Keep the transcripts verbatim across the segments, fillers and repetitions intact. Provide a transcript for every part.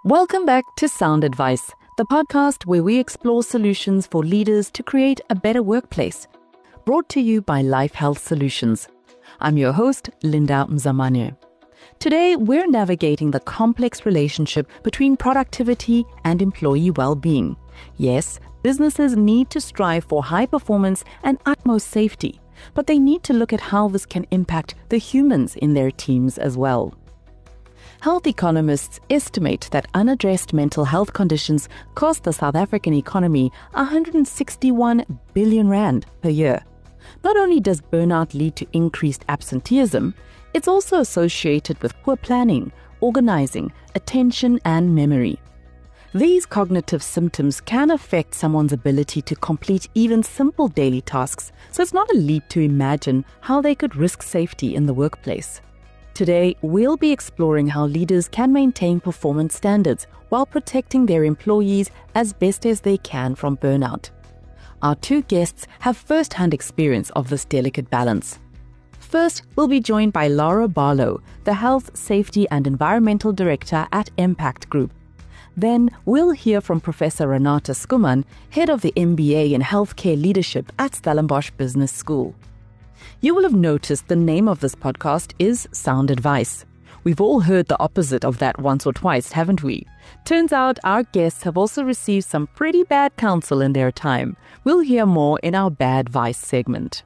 Welcome back to Sound Advice, the podcast where we explore solutions for leaders to create a better workplace. Brought to you by Life Health Solutions. I'm your host, Linda Mzamane. Today, we're navigating the complex relationship between productivity and employee well-being. Yes, businesses need to strive for high performance and utmost safety, but they need to look at how this can impact the humans in their teams as well. Health economists estimate that unaddressed mental health conditions cost the South African economy one hundred sixty-one billion rand per year. Not only does burnout lead to increased absenteeism, it's also associated with poor planning, organizing, attention, and memory. These cognitive symptoms can affect someone's ability to complete even simple daily tasks, so it's not a leap to imagine how they could risk safety in the workplace. Today, we'll be exploring how leaders can maintain performance standards while protecting their employees as best as they can from burnout. Our two guests have first-hand experience of this delicate balance. First, we'll be joined by Laura Barlow, the Health, Safety and Environmental Director at Impact Group. Then, we'll hear from Professor Renata Schoeman, Head of the M B A in Healthcare Leadership at Stellenbosch Business School. You will have noticed the name of this podcast is Sound Advice. We've all heard the opposite of that once or twice, haven't we? Turns out our guests have also received some pretty bad counsel in their time. We'll hear more in our Bad Vice segment.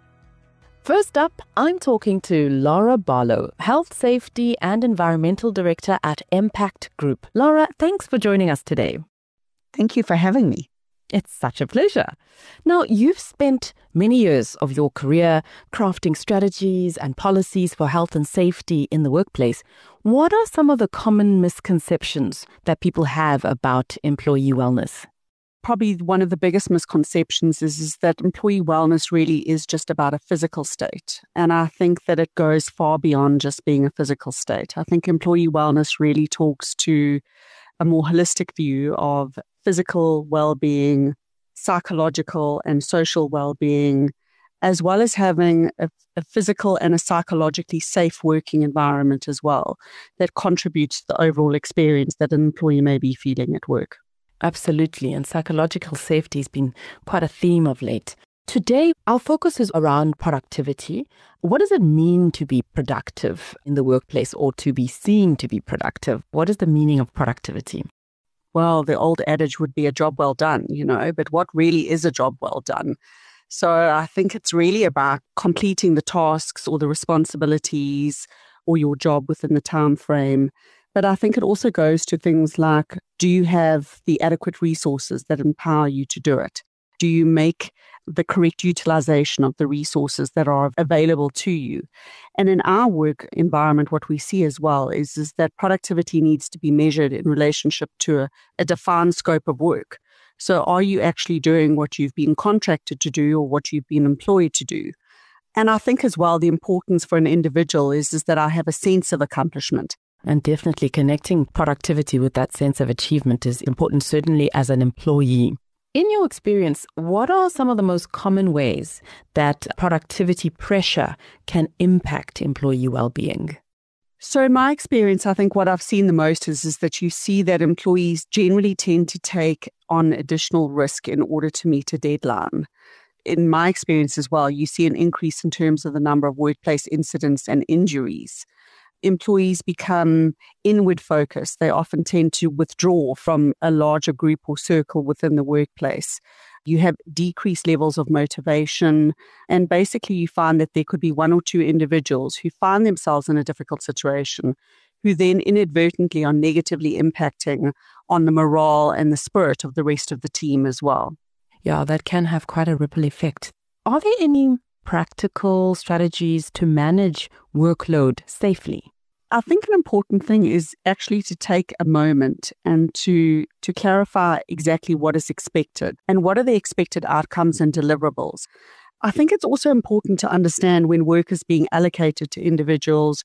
First up, I'm talking to Laura Barlow, Health, Safety and Environmental Director at Impact Group. Laura, thanks for joining us today. Thank you for having me. It's such a pleasure. Now, you've spent many years of your career crafting strategies and policies for health and safety in the workplace. What are some of the common misconceptions that people have about employee wellness? Probably one of the biggest misconceptions is, is that employee wellness really is just about a physical state. And I think that it goes far beyond just being a physical state. I think employee wellness really talks to a more holistic view of physical well-being, psychological and social well-being, as well as having a, a physical and a psychologically safe working environment as well that contributes to the overall experience that an employee may be feeling at work. Absolutely, and psychological safety has been quite a theme of late. Today, our focus is around productivity. What does it mean to be productive in the workplace or to be seen to be productive? What is the meaning of productivity? Well, the old adage would be a job well done, you know, but what really is a job well done? So I think it's really about completing the tasks or the responsibilities or your job within the time frame. But I think it also goes to things like, do you have the adequate resources that empower you to do it? Do you make the correct utilization of the resources that are available to you? And in our work environment, what we see as well is, is that productivity needs to be measured in relationship to a, a defined scope of work. So are you actually doing what you've been contracted to do or what you've been employed to do? And I think as well, the importance for an individual is, is that I have a sense of accomplishment. And definitely connecting productivity with that sense of achievement is important, certainly as an employee. In your experience, what are some of the most common ways that productivity pressure can impact employee well-being? So in my experience, I think what I've seen the most is, is that you see that employees generally tend to take on additional risk in order to meet a deadline. In my experience as well, you see an increase in terms of the number of workplace incidents and injuries. Employees become inward focused. They often tend to withdraw from a larger group or circle within the workplace. You have decreased levels of motivation, and basically you find that there could be one or two individuals who find themselves in a difficult situation, who then inadvertently are negatively impacting on the morale and the spirit of the rest of the team as well. Yeah, that can have quite a ripple effect. Are there any practical strategies to manage workload safely? I think an important thing is actually to take a moment and to, to clarify exactly what is expected and what are the expected outcomes and deliverables. I think it's also important to understand when work is being allocated to individuals,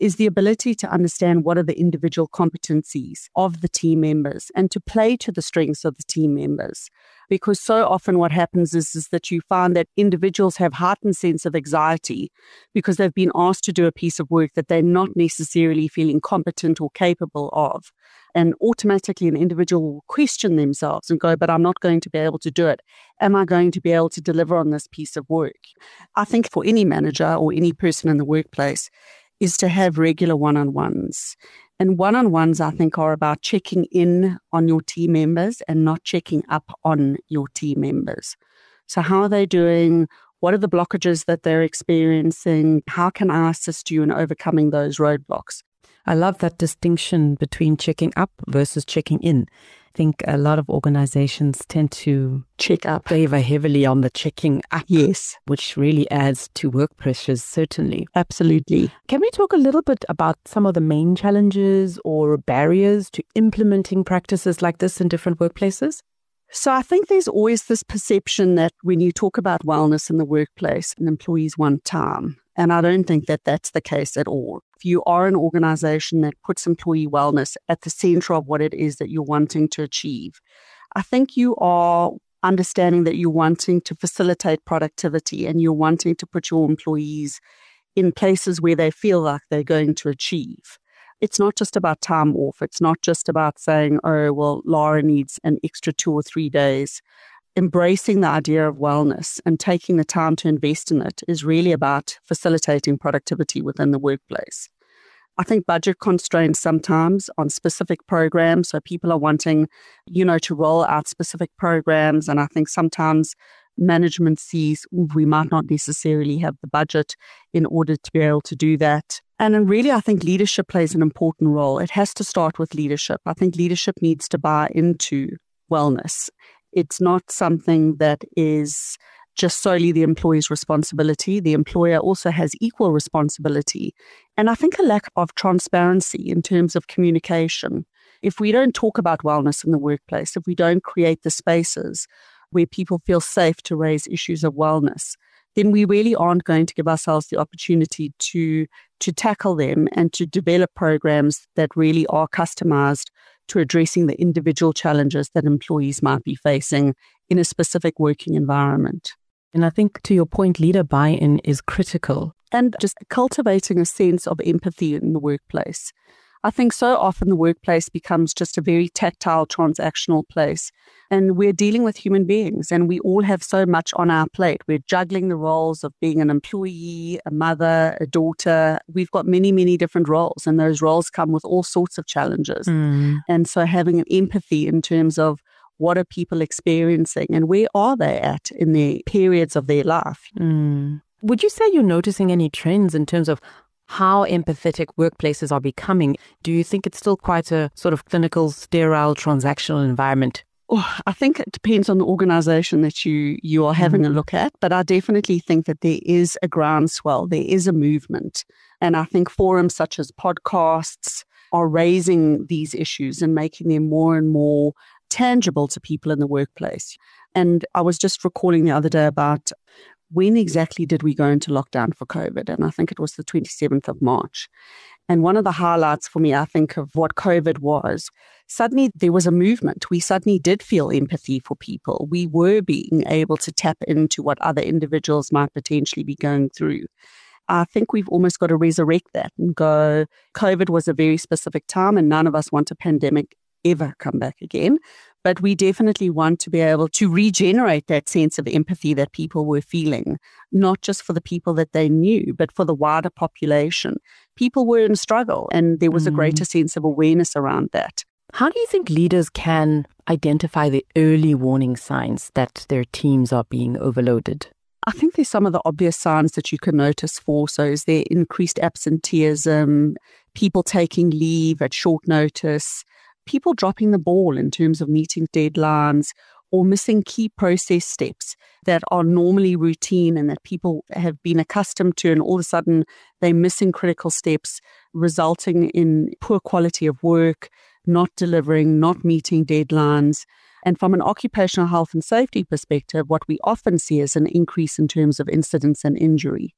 is the ability to understand what are the individual competencies of the team members and to play to the strengths of the team members. Because so often what happens is, is that you find that individuals have heightened sense of anxiety because they've been asked to do a piece of work that they're not necessarily feeling competent or capable of. And automatically an individual will question themselves and go, but I'm not going to be able to do it. Am I going to be able to deliver on this piece of work? I think for any manager or any person in the workplace is to have regular one-on-ones. And one-on-ones, I think, are about checking in on your team members and not checking up on your team members. So how are they doing? What are the blockages that they're experiencing? How can I assist you in overcoming those roadblocks? I love that distinction between checking up versus checking in. I think a lot of organizations tend to check up, favor heavily on the checking up. Yes. Which really adds to work pressures, certainly. Absolutely. Can we talk a little bit about some of the main challenges or barriers to implementing practices like this in different workplaces? So I think there's always this perception that when you talk about wellness in the workplace, employees want time. And I don't think that that's the case at all. If you are an organization that puts employee wellness at the center of what it is that you're wanting to achieve, I think you are understanding that you're wanting to facilitate productivity and you're wanting to put your employees in places where they feel like they're going to achieve. It's not just about time off. It's not just about saying, oh, well, Lara needs an extra two or three days. Embracing the idea of wellness and taking the time to invest in it is really about facilitating productivity within the workplace. I think budget constraints sometimes on specific programs. So people are wanting, you know, to roll out specific programs. And I think sometimes management sees we might not necessarily have the budget in order to be able to do that. And then really, I think leadership plays an important role. It has to start with leadership. I think leadership needs to buy into wellness. It's not something that is just solely the employee's responsibility. The employer also has equal responsibility. And I think a lack of transparency in terms of communication. If we don't talk about wellness in the workplace, if we don't create the spaces where people feel safe to raise issues of wellness, then we really aren't going to give ourselves the opportunity to, to tackle them and to develop programs that really are customized to addressing the individual challenges that employees might be facing in a specific working environment. And I think to your point, leader buy-in is critical. And just cultivating a sense of empathy in the workplace. I think so often the workplace becomes just a very tactile, transactional place. And we're dealing with human beings and we all have so much on our plate. We're juggling the roles of being an employee, a mother, a daughter. We've got many, many different roles and those roles come with all sorts of challenges. Mm. And so having an empathy in terms of what are people experiencing and where are they at in the periods of their life. Mm. Would you say you're noticing any trends in terms of how empathetic workplaces are becoming? Do you think it's still quite a sort of clinical, sterile, transactional environment? Oh, I think it depends on the organization that you, you are having mm-hmm. a look at, but I definitely think that there is a groundswell, there is a movement. And I think forums such as podcasts are raising these issues and making them more and more tangible to people in the workplace. And I was just recalling the other day about when exactly did we go into lockdown for COVID? And I think it was the twenty-seventh of March. And one of the highlights for me, I think, of what COVID was, suddenly there was a movement. We suddenly did feel empathy for people. We were being able to tap into what other individuals might potentially be going through. I think we've almost got to resurrect that and go, COVID was a very specific time and none of us want a pandemic ever come back again. But we definitely want to be able to regenerate that sense of empathy that people were feeling, not just for the people that they knew, but for the wider population. People were in struggle and there was mm. a greater sense of awareness around that. How do you think leaders can identify the early warning signs that their teams are being overloaded? I think there's some of the obvious signs that you can notice for. So is there increased absenteeism, people taking leave at short notice, people dropping the ball in terms of meeting deadlines or missing key process steps that are normally routine and that people have been accustomed to, and all of a sudden they're missing critical steps, resulting in poor quality of work, not delivering, not meeting deadlines. And from an occupational health and safety perspective, what we often see is an increase in terms of incidents and injury.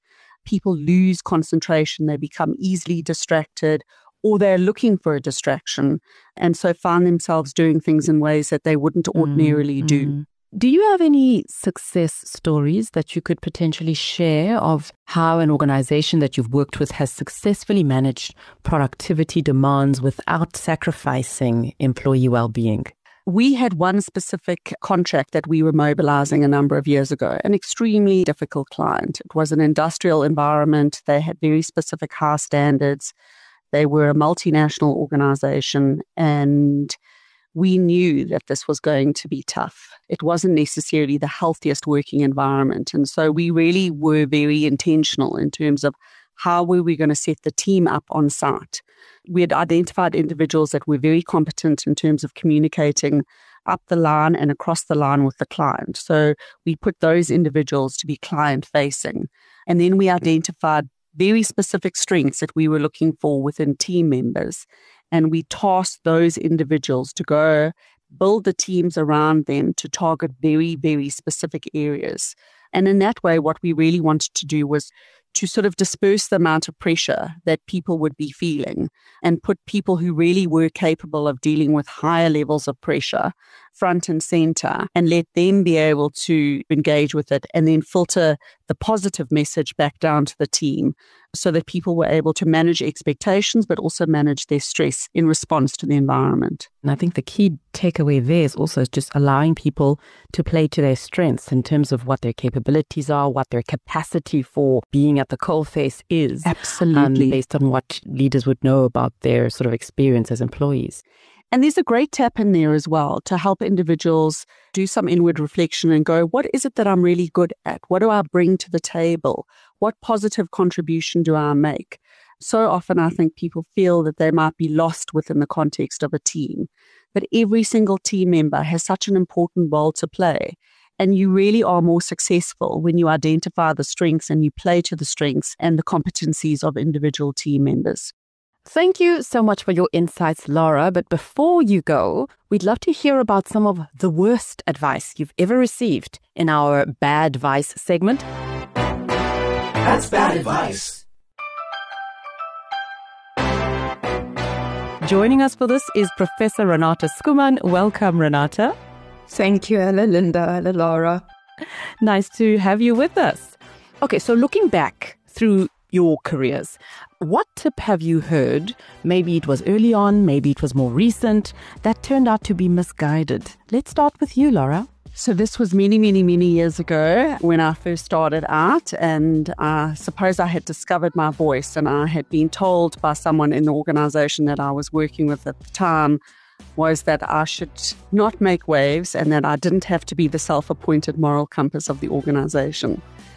people lose concentration, they become easily distracted, or they're looking for a distraction, and so find themselves doing things in ways that they wouldn't ordinarily mm, do. Mm. Do you have any success stories that you could potentially share of how an organization that you've worked with has successfully managed productivity demands without sacrificing employee well-being? We had one specific contract that we were mobilizing a number of years ago, an extremely difficult client. It was an industrial environment. They had very specific high standards. They were a multinational organization, and we knew that this was going to be tough. It wasn't necessarily the healthiest working environment. And so we really were very intentional in terms of how were we going to set the team up on site. We had identified individuals that were very competent in terms of communicating up the line and across the line with the client. So we put those individuals to be client-facing. And then we identified very specific strengths that we were looking for within team members. And we tasked those individuals to go build the teams around them to target very, very specific areas. And in that way, what we really wanted to do was to sort of disperse the amount of pressure that people would be feeling and put people who really were capable of dealing with higher levels of pressure front and center and let them be able to engage with it and then filter the positive message back down to the team so that people were able to manage expectations but also manage their stress in response to the environment. And I think the key takeaway there is also just allowing people to play to their strengths in terms of what their capabilities are, what their capacity for being at the coalface is. Absolutely. Um, based on what leaders would know about their sort of experience as employees. And there's a great tap in there as well to help individuals do some inward reflection and go, what is it that I'm really good at? What do I bring to the table? What positive contribution do I make? So often I think people feel that they might be lost within the context of a team, but every single team member has such an important role to play. And you really are more successful when you identify the strengths and you play to the strengths and the competencies of individual team members. Thank you so much for your insights, Laura. But before you go, we'd love to hear about some of the worst advice you've ever received in our Bad Advice segment. That's bad advice. Joining us for this is Professor Renata Schoeman. Welcome, Renata. Thank you. Hello, Linda. Hello, Laura. Nice to have you with us. Okay, so looking back through your careers, what tip have you heard, maybe it was early on, maybe it was more recent, that turned out to be misguided? Let's start with you, Laura. So this was many, many, many years ago when I first started out, and I suppose I had discovered my voice, and I had been told by someone in the organization that I was working with at the time was that I should not make waves and that I didn't have to be the self-appointed moral compass of the organization.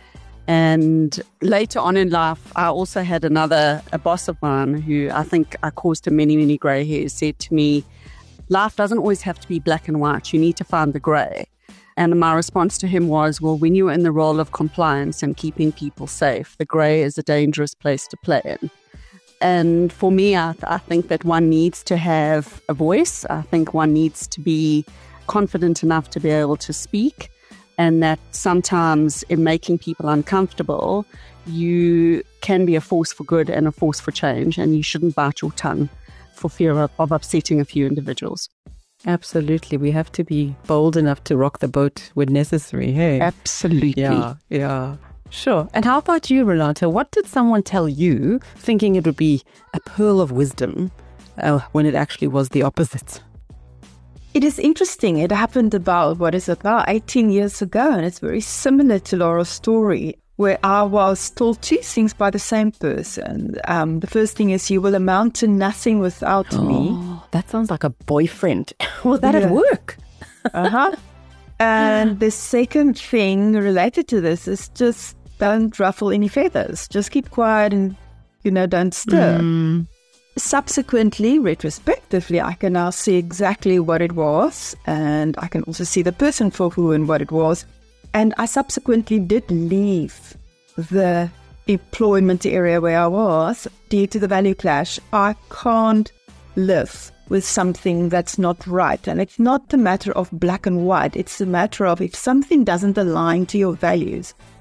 And later on in life, I also had another, a boss of mine who I think I caused him many, many grey hairs, said to me, life doesn't always have to be black and white. You need to find the grey. And my response to him was, well, when you're in the role of compliance and keeping people safe, the grey is a dangerous place to play in. And for me, I, I think that one needs to have a voice. I think one needs to be confident enough to be able to speak. And that sometimes in making people uncomfortable, you can be a force for good and a force for change, and you shouldn't bite your tongue for fear of, of upsetting a few individuals. Absolutely. We have to be bold enough to rock the boat when necessary. Hey, absolutely. Yeah, yeah. Sure. And how about you, Renata? What did someone tell you thinking it would be a pearl of wisdom uh, when it actually was the opposite? It is interesting. It happened about, what is it now, eighteen years ago. And it's very similar to Laura's story, where I was told two things by the same person. Um, the first thing is, you will amount to nothing without oh, me. That sounds like a boyfriend. Was that yeah. at work? Uh-huh. And the second thing related to this is just don't ruffle any feathers. Just keep quiet and, you know, don't stir. Mm. Subsequently, retrospectively, I can now see exactly what it was, and I can also see the person for who and what it was. And I subsequently did leave the employment area where I was due to the value clash. I can't live with something that's not right. And it's not a matter of black and white. It's a matter of if something doesn't align to your values,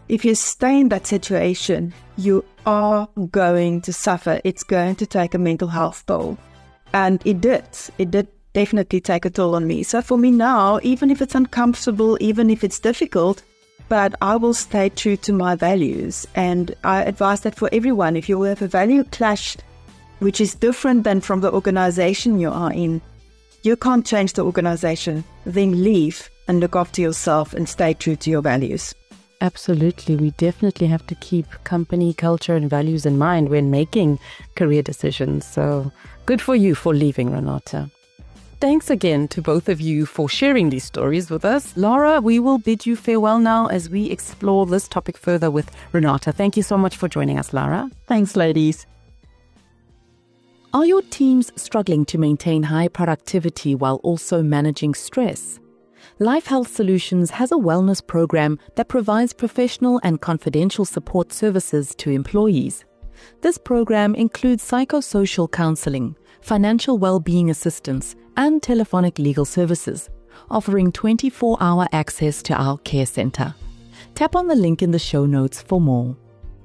If you stay in that situation, you are going to suffer. It's going to take a mental health toll. And it did. It did definitely take a toll on me. So for me now, even if it's uncomfortable, even if it's difficult, but I will stay true to my values. And I advise that for everyone. If you have a value clash, which is different than from the organization you are in, you can't change the organization. Then leave and look after yourself and stay true to your values. Absolutely. We definitely have to keep company culture and values in mind when making career decisions. So good for you for leaving, Renata. Thanks again to both of you for sharing these stories with us. Laura, we will bid you farewell now as we explore this topic further with Renata. Thank you so much for joining us, Laura. Thanks, ladies. Are your teams struggling to maintain high productivity while also managing stress? Life Health Solutions has a wellness program that provides professional and confidential support services to employees. This program includes psychosocial counseling, financial well-being assistance, and telephonic legal services, offering twenty-four hour access to our care center. Tap on the link in the show notes for more.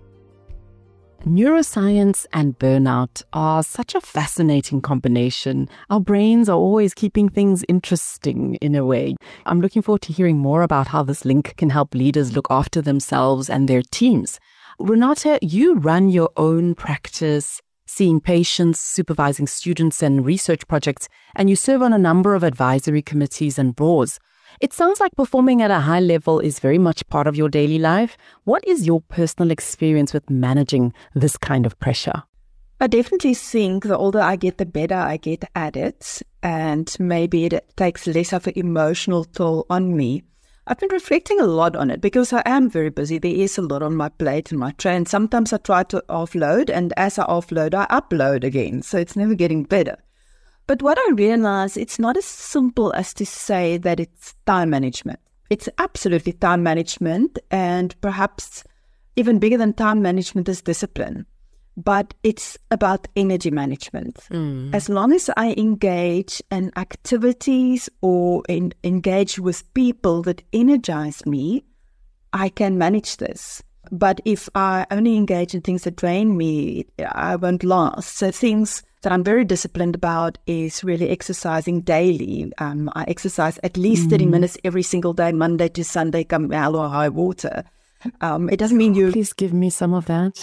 Neuroscience and burnout are such a fascinating combination. Our brains are always keeping things interesting in a way. I'm looking forward to hearing more about how this link can help leaders look after themselves and their teams. Renata, you run your own practice, seeing patients, supervising students and research projects, and you serve on a number of advisory committees and boards. It sounds like performing at a high level is very much part of your daily life. What is your personal experience with managing this kind of pressure? I definitely think the older I get, the better I get at it. And maybe it takes less of an emotional toll on me. I've been reflecting a lot on it because I am very busy. There is a lot on my plate and my tray. And sometimes I try to offload. And as I offload, I upload again. So it's never getting better. But what I realize, it's not as simple as to say that it's time management. It's absolutely time management, and perhaps even bigger than time management is discipline. But it's about energy management. Mm. As long as I engage in activities or in, engage with people that energize me, I can manage this. But if I only engage in things that drain me, I won't last. So things that I'm very disciplined about is really exercising daily. Um, I exercise at least mm. thirty minutes every single day, Monday to Sunday, come hell or high water. Um, it doesn't mean you... Please give me some of that.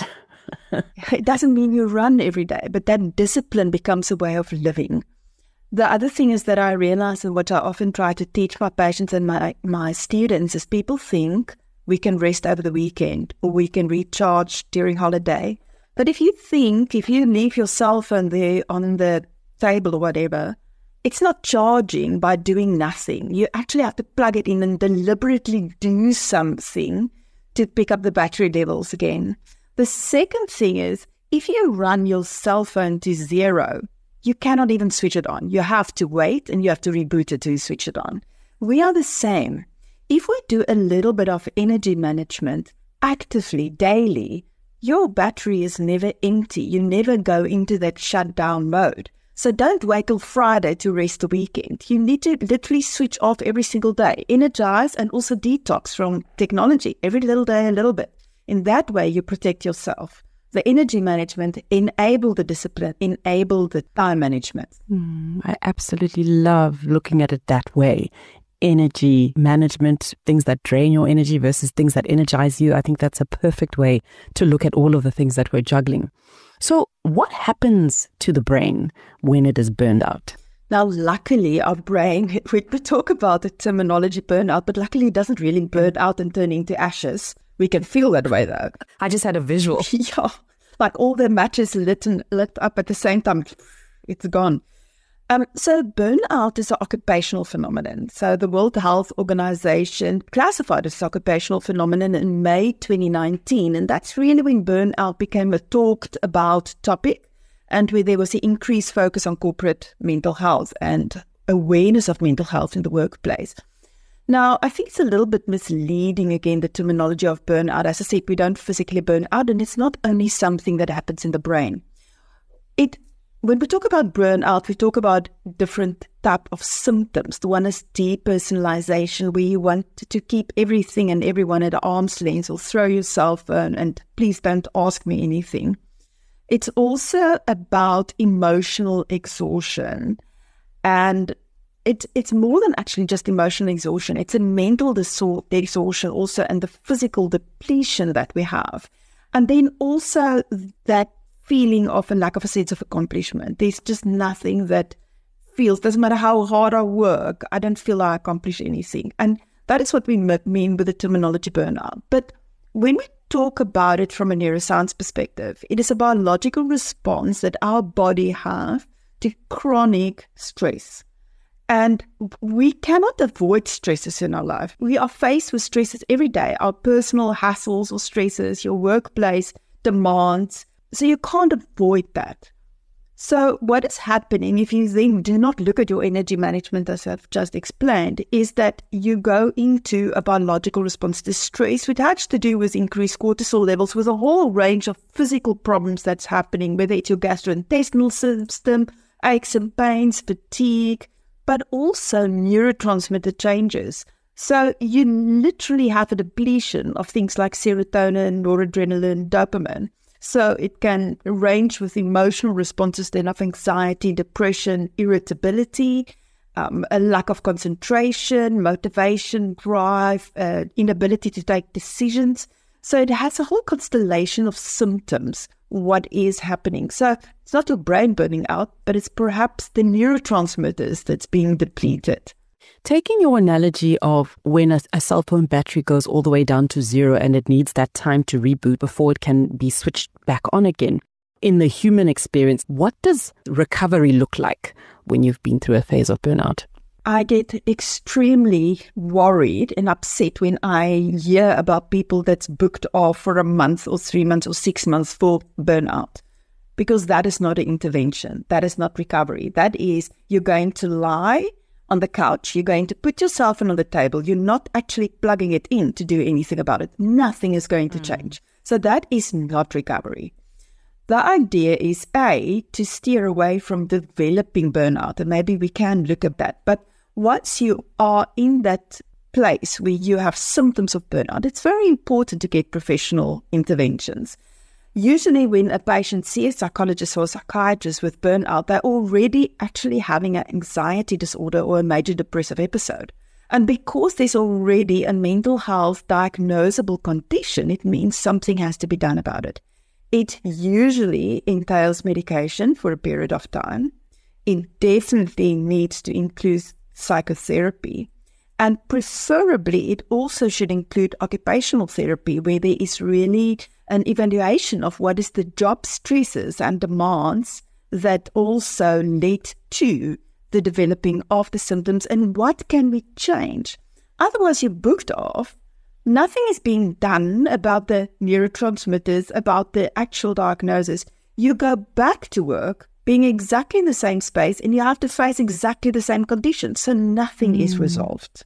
It doesn't mean you run every day, but that discipline becomes a way of living. The other thing is that I realize, and what I often try to teach my patients and my, my students, is people think we can rest over the weekend or we can recharge during holiday. But if you think, if you leave your cell phone there on the table or whatever, it's not charging by doing nothing. You actually have to plug it in and deliberately do something to pick up the battery levels again. The second thing is, if you run your cell phone to zero, you cannot even switch it on. You have to wait and you have to reboot it to switch it on. We are the same. If we do a little bit of energy management actively, daily, your battery is never empty. You never go into that shutdown mode. So don't wait till Friday to rest the weekend. You need to literally switch off every single day, energize and also detox from technology every little day, a little bit. In that way, you protect yourself. The energy management enable the discipline, enable the time management. Mm, I absolutely love looking at it that way. Energy management, things that drain your energy versus things that energize you. I think that's a perfect way to look at all of the things that we're juggling. So what happens to the brain when it is burned out? Now, luckily, our brain, we talk about the terminology burnout, but luckily it doesn't really burn out and turn into ashes. We can feel that way, though. I just had a visual. Yeah, like all the matches lit, and, lit up at the same time, it's gone. Um, so burnout is an occupational phenomenon. So the World Health Organization classified it as an occupational phenomenon in May twenty nineteen. And that's really when burnout became a talked about topic and where there was an increased focus on corporate mental health and awareness of mental health in the workplace. Now, I think it's a little bit misleading, again, the terminology of burnout. As I said, we don't physically burn out, and it's not only something that happens in the brain. It when we talk about burnout, we talk about different type of symptoms. The one is depersonalization, where you want to keep everything and everyone at arm's length or throw your cell phone and please don't ask me anything. It's also about emotional exhaustion. And it, it's more than actually just emotional exhaustion. It's a mental disor- exhaustion also, and the physical depletion that we have. And then also that feeling of a lack of a sense of accomplishment. There's just nothing that feels, doesn't matter how hard I work, I don't feel I accomplish anything. And that is what we mean with the terminology burnout. But when we talk about it from a neuroscience perspective, it is a biological response that our body has to chronic stress. And we cannot avoid stresses in our life. We are faced with stresses every day, our personal hassles or stresses, your workplace demands. So you can't avoid that. So what is happening, if you then do not look at your energy management, as I've just explained, is that you go into a biological response to stress, which has to do with increased cortisol levels, with a whole range of physical problems that's happening, whether it's your gastrointestinal system, aches and pains, fatigue, but also neurotransmitter changes. So you literally have a depletion of things like serotonin, noradrenaline, dopamine. So it can range with emotional responses then of anxiety, depression, irritability, um, a lack of concentration, motivation, drive, uh, inability to take decisions. So it has a whole constellation of symptoms, what is happening. So it's not your brain burning out, but it's perhaps the neurotransmitters that's being depleted. Taking your analogy of when a, a cell phone battery goes all the way down to zero and it needs that time to reboot before it can be switched back on again, in the human experience, what does recovery look like when you've been through a phase of burnout? I get extremely worried and upset when I hear about people that's booked off for a month or three months or six months for burnout, because that is not an intervention. That is not recovery. That is, you're going to lie on the couch, you're going to put your cell phone on the table, you're not actually plugging it in to do anything about it. Nothing is going to mm. change. So that is not recovery. The idea is, A, to steer away from developing burnout, and maybe we can look at that. But once you are in that place where you have symptoms of burnout, it's very important to get professional interventions. Usually when a patient sees a psychologist or a psychiatrist with burnout, they're already actually having an anxiety disorder or a major depressive episode. And because there's already a mental health diagnosable condition, it means something has to be done about it. It usually entails medication for a period of time. It definitely needs to include psychotherapy. And preferably, it also should include occupational therapy, where there is really an evaluation of what is the job stresses and demands that also lead to the developing of the symptoms, and what can we change. Otherwise, you're booked off. Nothing is being done about the neurotransmitters, about the actual diagnosis. You go back to work being exactly in the same space, and you have to face exactly the same conditions. So nothing mm. is resolved.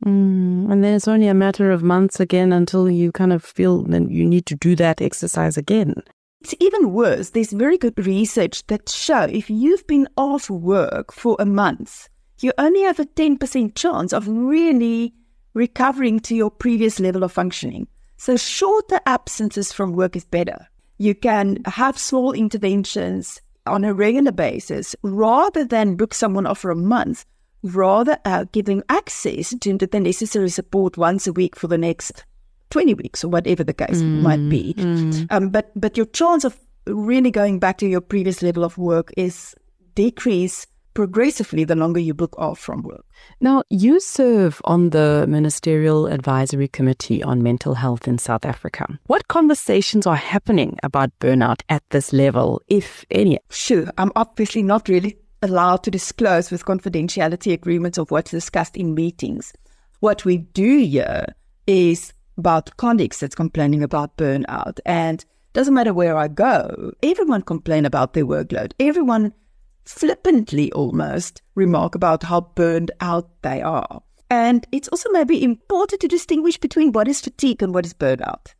Mm. And then it's only a matter of months again until you kind of feel that you need to do that exercise again. It's even worse. There's very good research that show if you've been off work for a month, you only have a ten percent chance of really recovering to your previous level of functioning. So shorter absences from work is better. You can have small interventions on a regular basis rather than book someone off for a month, rather uh, giving access to the necessary support once a week for the next twenty weeks or whatever the case mm, might be. Mm. Um, but, but your chance of really going back to your previous level of work is decreased progressively the longer you book off from work. Now, you serve on the Ministerial Advisory Committee on Mental Health in South Africa. What conversations are happening about burnout at this level, if any? Sure, I'm obviously not really allowed to disclose with confidentiality agreements of what's discussed in meetings. What we do here is about colleagues that's complaining about burnout, and doesn't matter where I go, everyone complain about their workload. Everyone flippantly almost remark about how burned out they are. And it's also maybe important to distinguish between what is fatigue and what is burnout.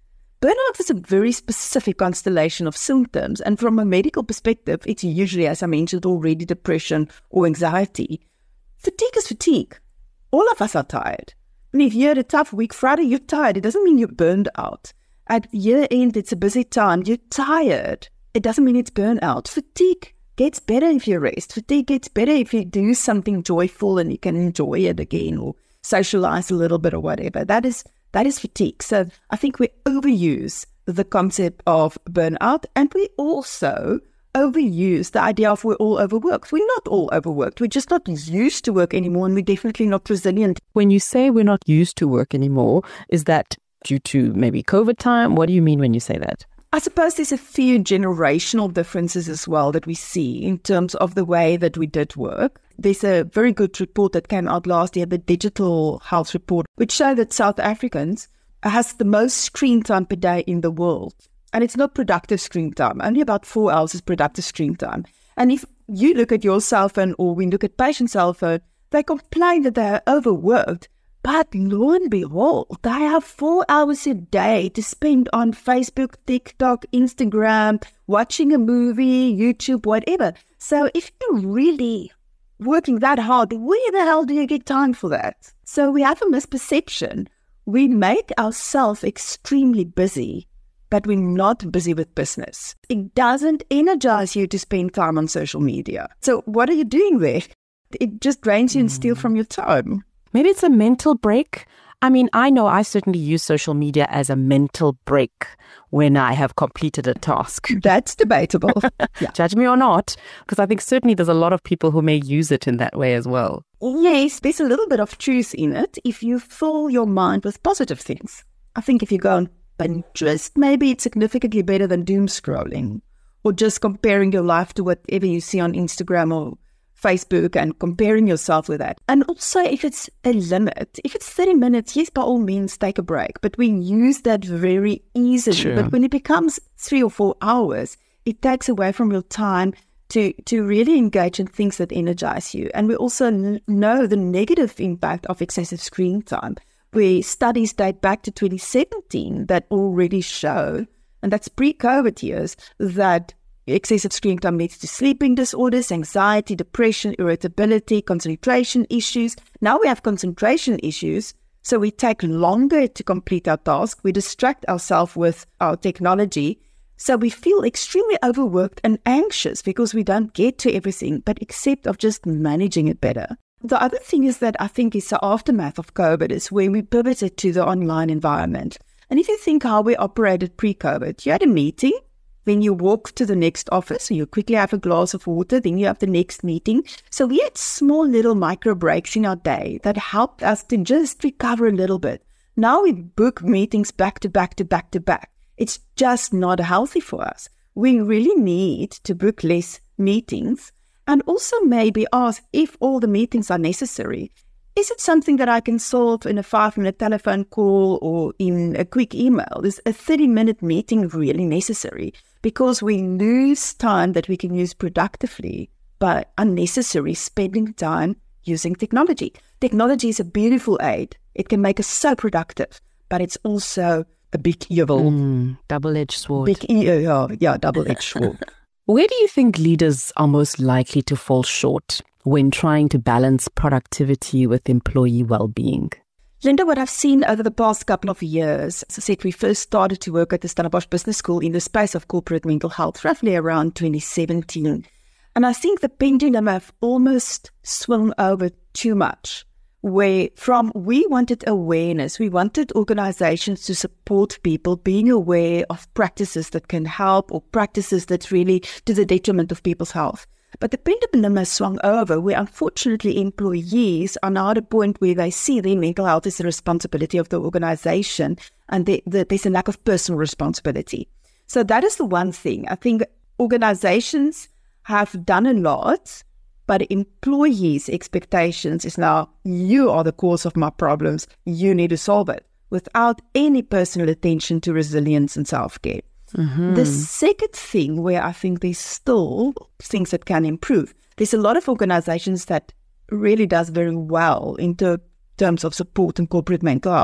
burnout is a very specific constellation of symptoms. And from a medical perspective, it's usually, as I mentioned already, depression or anxiety. Fatigue is fatigue. All of us are tired. And if you had a tough week, Friday, you're tired. It doesn't mean you're burned out. At year end, it's a busy time. You're tired. It doesn't mean it's burnout. Fatigue gets better if you rest. Fatigue gets better if you do something joyful and you can enjoy it again or socialize a little bit or whatever. That is that is fatigue. So I think we overuse the concept of burnout, and we also overuse the idea of we're all overworked. We're not all overworked. We're just not used to work anymore, and we're definitely not resilient. When you say we're not used to work anymore, is that due to maybe COVID time? What do you mean when you say that? I suppose there's a few generational differences as well that we see in terms of the way that we did work. There's a very good report that came out last year, the Digital Health Report, which showed that South Africans has the most screen time per day in the world. And it's not productive screen time. Only about four hours is productive screen time. And if you look at your cell phone or we look at patients' cell phone, they complain that they are overworked. But lo and behold, they have four hours a day to spend on Facebook, TikTok, Instagram, watching a movie, YouTube, whatever. So if you're really working that hard, where the hell do you get time for that? So we have a misperception. We make ourselves extremely busy, but we're not busy with business. It doesn't energize you to spend time on social media. So what are you doing there? It just drains you and steals from your time. Maybe it's a mental break. I mean, I know I certainly use social media as a mental break when I have completed a task. That's debatable. Yeah. Judge me or not, because I think certainly there's a lot of people who may use it in that way as well. Yes, there's a little bit of truth in it if you fill your mind with positive things. I think if you go on Pinterest, maybe it's significantly better than doom scrolling or just comparing your life to whatever you see on Instagram or Facebook and comparing yourself with that. And also if it's a limit, if it's thirty minutes, yes, by all means, take a break. But we use that very easily. Sure. But when it becomes three or four hours, it takes away from your time to, to really engage in things that energize you. And we also n- know the negative impact of excessive screen time, where studies date back to twenty seventeen that already show, and that's pre-COVID years, that excessive screen time leads to sleeping disorders, anxiety, depression, irritability, concentration issues. Now we have concentration issues, so we take longer to complete our task. We distract ourselves with our technology. So we feel extremely overworked and anxious because we don't get to everything, but except of just managing it better. The other thing is that I think is the aftermath of COVID is where we pivoted to the online environment. And if you think how we operated pre-COVID, you had a meeting, then you walk to the next office, so you quickly have a glass of water, then you have the next meeting. So we had small little micro breaks in our day that helped us to just recover a little bit. Now we book meetings back to back to back to back. It's just not healthy for us. We really need to book less meetings and also maybe ask if all the meetings are necessary. Is it something that I can solve in a five-minute telephone call or in a quick email? Is a thirty-minute meeting really necessary? Because we lose time that we can use productively by unnecessary spending time using technology. Technology is a beautiful aid. It can make us so productive, but it's also a big evil. Mm, double-edged sword. Big, yeah, yeah, double-edged sword. Where do you think leaders are most likely to fall short when trying to balance productivity with employee well-being? Linda, what I've seen over the past couple of years, as I said, we first started to work at the Stellenbosch Business School in the space of corporate mental health, roughly around twenty seventeen. And I think the pendulum have almost swung over too much, where from we wanted awareness, we wanted organizations to support people being aware of practices that can help or practices that's really to the detriment of people's health. But the pendulum has swung over where unfortunately employees are now at a point where they see their mental health as a responsibility of the organization and they, the, there's a lack of personal responsibility. So that is the one thing. I think organizations have done a lot, but employees' expectations is now, you are the cause of my problems, you need to solve it, without any personal attention to resilience and self-care. Mm-hmm. The second thing where I think there's still things that can improve, there's a lot of organizations that really does very well in ter- terms of support and corporate mental health,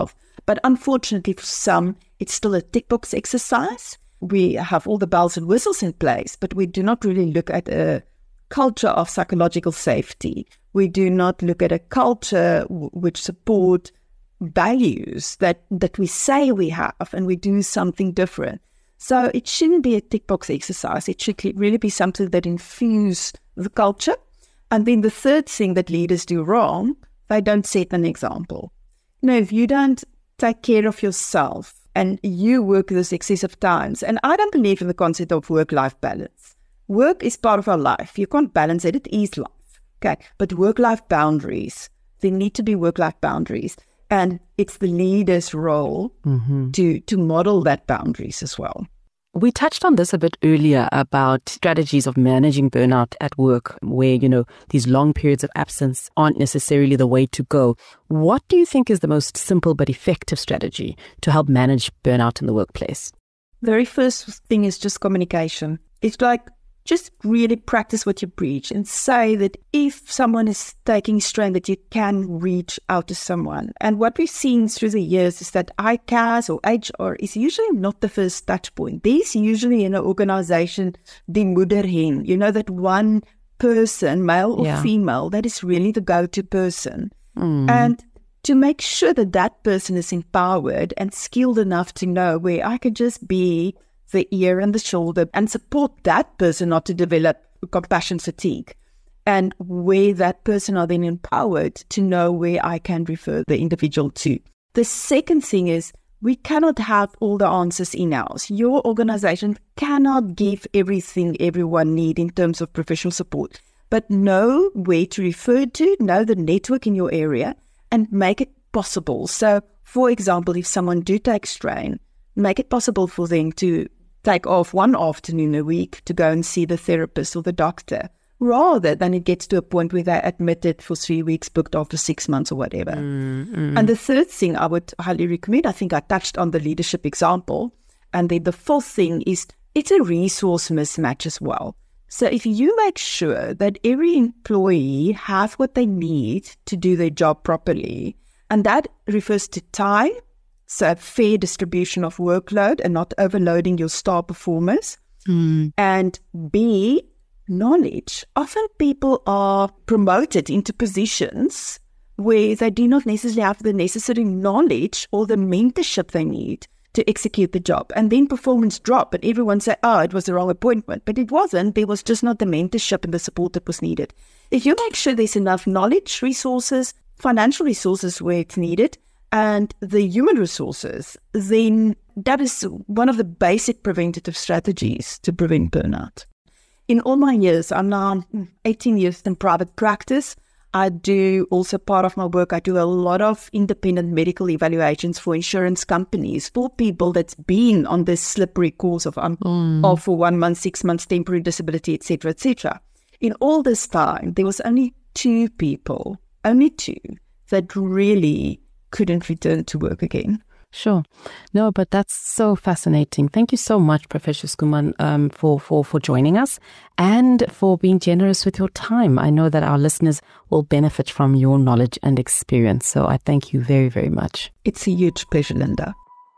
But unfortunately for some, it's still a tick box exercise. We have all the bells and whistles in place, but we do not really look at a culture of psychological safety. We do not look at a culture w- which support values that, that we say we have, and we do something different. So it shouldn't be a tick box exercise. It should really be something that infuses the culture. And then the third thing that leaders do wrong, they don't set an example. You know, if you don't take care of yourself and you work this excessive times, and I don't believe in the concept of work-life balance. Work is part of our life. You can't balance it. It is life. Okay. But work-life boundaries, there need to be work-life boundaries. And it's the leader's role mm-hmm. to, to model that boundaries as well. We touched on this a bit earlier about strategies of managing burnout at work, where, you know, these long periods of absence aren't necessarily the way to go. What do you think is the most simple but effective strategy to help manage burnout in the workplace? The very first thing is just communication. It's like, just really practice what you preach and say that if someone is taking strain, that you can reach out to someone. And what we've seen through the years is that I C A S or H R is usually not the first touch point. There's usually in an organization the moederhen, you know, that one person, male or yeah. female, that is really the go-to person. Mm. And to make sure that that person is empowered and skilled enough to know where I could just be the ear and the shoulder and support that person not to develop compassion fatigue, and where that person are then empowered to know where I can refer the individual to. The second thing is we cannot have all the answers in-house. Your organization cannot give everything everyone needs in terms of professional support, but know where to refer to, know the network in your area, and make it possible. So, for example, if someone do take strain, make it possible for them to take off one afternoon a week to go and see the therapist or the doctor, rather than it gets to a point where they're admitted for three weeks, booked after six months or whatever. Mm-hmm. And the third thing I would highly recommend, I think I touched on the leadership example, and then the fourth thing is it's a resource mismatch as well. So if you make sure that every employee has what they need to do their job properly, and that refers to time, so fair distribution of workload and not overloading your star performers. Mm. And B, knowledge. Often people are promoted into positions where they do not necessarily have the necessary knowledge or the mentorship they need to execute the job. And then performance drop and everyone say, oh, it was the wrong appointment. But it wasn't. There was just not the mentorship and the support that was needed. If you make sure there's enough knowledge, resources, financial resources where it's needed, and the human resources, then that is one of the basic preventative strategies to prevent burnout. In all my years, I'm now eighteen years in private practice. I do also part of my work, I do a lot of independent medical evaluations for insurance companies, for people that's been on this slippery course of, um, mm. of for one month, six months, temporary disability, et cetera, et cetera. In all this time, there was only two people, only two, that really couldn't return to work again. Sure. No, but that's so fascinating. Thank you so much, Professor Schoeman, um, for, for, for joining us and for being generous with your time. I know that our listeners will benefit from your knowledge and experience. So I thank you very, very much. It's a huge pleasure, Linda.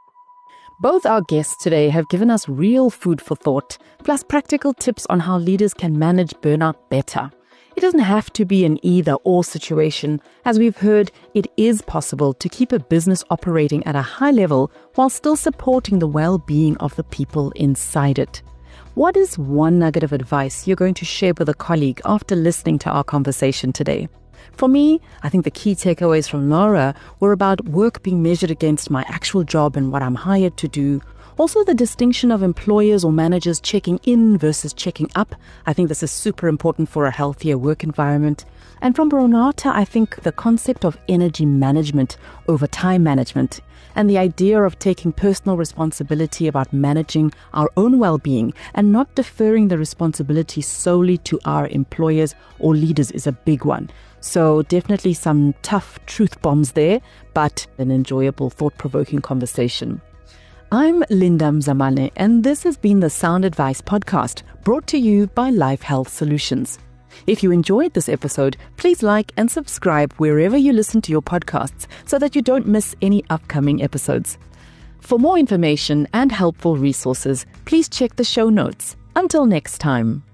Both our guests today have given us real food for thought, plus practical tips on how leaders can manage burnout better. It doesn't have to be an either-or situation. As we've heard, it is possible to keep a business operating at a high level while still supporting the well-being of the people inside it. What is one nugget of advice you're going to share with a colleague after listening to our conversation today? For me, I think the key takeaways from Laura were about work being measured against my actual job and what I'm hired to do. Also, the distinction of employers or managers checking in versus checking up. I think this is super important for a healthier work environment. And from Renata, I think the concept of energy management over time management and the idea of taking personal responsibility about managing our own well-being and not deferring the responsibility solely to our employers or leaders is a big one. So definitely some tough truth bombs there, but an enjoyable, thought-provoking conversation. I'm Linda Mzamane, and this has been the Sound Advice Podcast, brought to you by Life Health Solutions. If you enjoyed this episode, please like and subscribe wherever you listen to your podcasts so that you don't miss any upcoming episodes. For more information and helpful resources, please check the show notes. Until next time.